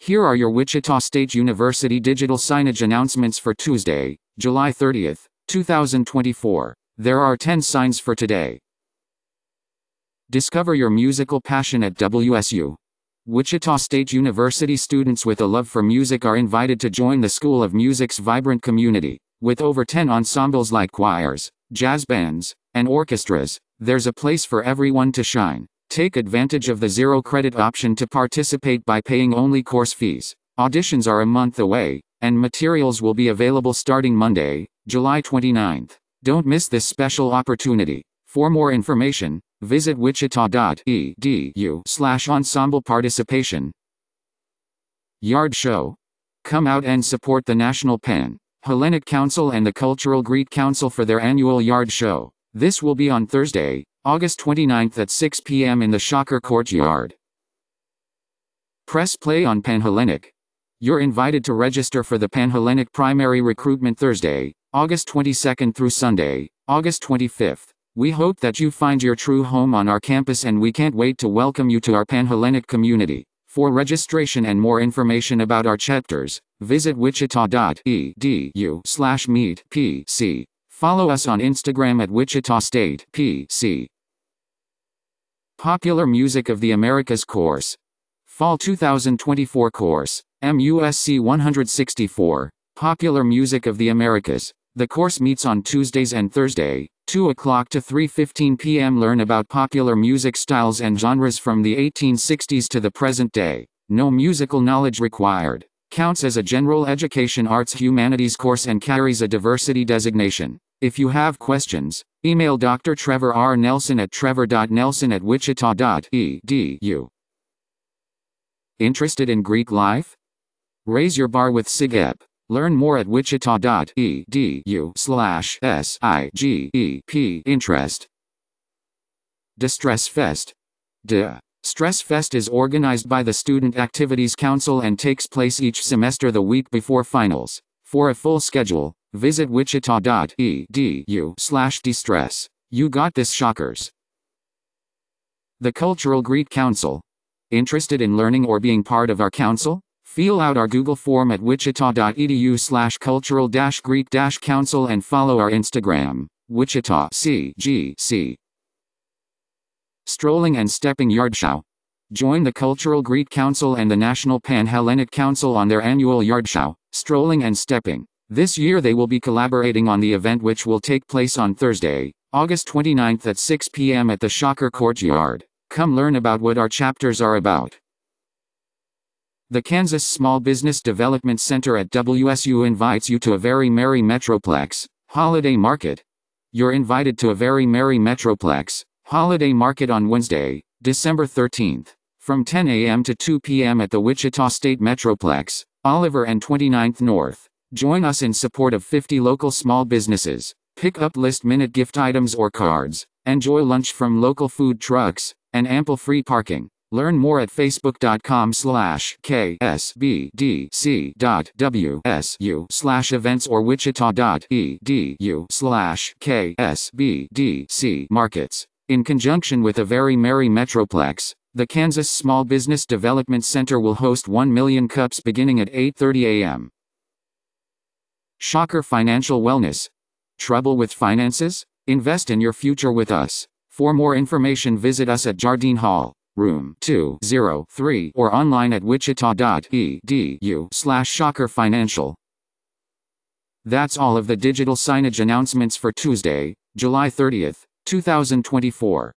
Here are your Wichita State University digital signage announcements for Tuesday, July 30th, 2024. There are 10 signs for today. Discover your musical passion at WSU. Wichita State University students with a love for music are invited to join the School of Music's vibrant community. With over 10 ensembles like choirs, jazz bands, and orchestras, there's a place for everyone to shine. Take advantage of the zero-credit option to participate by paying only course fees. Auditions are a month away, and materials will be available starting Monday, July 29th. Don't miss this special opportunity. For more information, visit wichita.edu/ensemble participation. Yard Show. Come out and support the National Pan-Hellenic Council and the Cultural Greek Council for their annual Yard Show. This will be on Thursday, August 29th at 6 p.m. in the Shocker Courtyard. Press play on Panhellenic. You're invited to register for the Panhellenic Primary Recruitment Thursday, August 22nd through Sunday, August 25th. We hope that you find your true home on our campus, and we can't wait to welcome you to our Panhellenic community. For registration and more information about our chapters, visit wichita.edu/meetpc. Follow us on Instagram at Wichita State PC. Popular Music of the Americas course. Fall 2024 course, MUSC 164, Popular Music of the Americas. The course meets on Tuesdays and Thursday, 2 o'clock to 3:15 p.m. Learn about popular music styles and genres from the 1860s to the present day. No musical knowledge required. Counts as a general education arts humanities course and carries a diversity designation. If you have questions, email Dr. Trevor R. Nelson at trevor.nelson@wichita.edu. Interested in Greek life? Raise your bar with SIGEP. Learn more at wichita.edu/SIGEP. Interest. Distress Fest. Stress Fest is organized by the Student Activities Council and takes place each semester the week before finals. For a full schedule, visit wichita.edu/distress. You got this, Shockers. The Cultural Greek Council. Interested in learning or being part of our council? Fill out our Google form at wichita.edu/cultural-greek-council and follow our Instagram, Wichita CGC. Strolling and Stepping Yard Show. Join the Cultural Greek Council and the National Pan-Hellenic Council on their annual Yard Show, Strolling and Stepping. This year they will be collaborating on the event, which will take place on Thursday, August 29th at 6 p.m. at the Shocker Courtyard. Come learn about what our chapters are about. The Kansas Small Business Development Center at WSU invites you to a very merry Metroplex holiday market. You're invited to a very merry Metroplex holiday market on Wednesday, December 13th, from 10 a.m. to 2 p.m. at the Wichita State Metroplex, Oliver and 29th North. Join us in support of 50 local small businesses. Pick up last-minute gift items or cards. Enjoy lunch from local food trucks, and ample free parking. Learn more at facebook.com/ksbdc.wsu/events or wichita.edu/ksbdc-markets. In conjunction with a very merry Metroplex, the Kansas Small Business Development Center will host 1 million cups beginning at 8:30 a.m. Shocker Financial Wellness. Trouble with finances? Invest in your future with us. For more information, visit us at Jardine Hall, room 203, or online at wichita.edu/shockerfinancial. That's all of the digital signage announcements for Tuesday, July 30th, 2024.